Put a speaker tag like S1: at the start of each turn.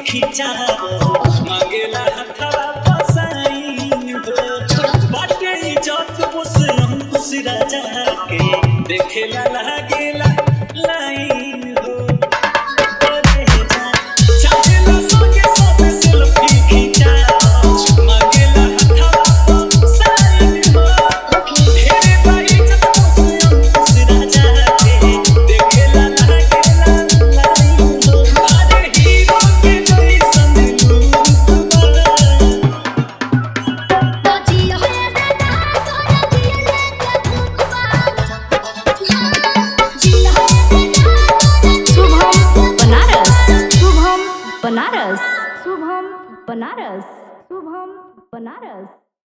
S1: खिंचाओ मांगेला हथवा पसाई हो बाटे इज्जत बुस अंकुश राजा के देखेला लागेला लाइन हो अरे जा चाहेला संगे सब सेल्फी खिंचाओ मांगेला हथवा पसाई हो ढेरे बा इज्जत बुस अंकुश राजा के देखेला लागेला लाइन हो अरे हीरो के जैसन लूक
S2: बनारस शुभम बनारस शुभम बनारस।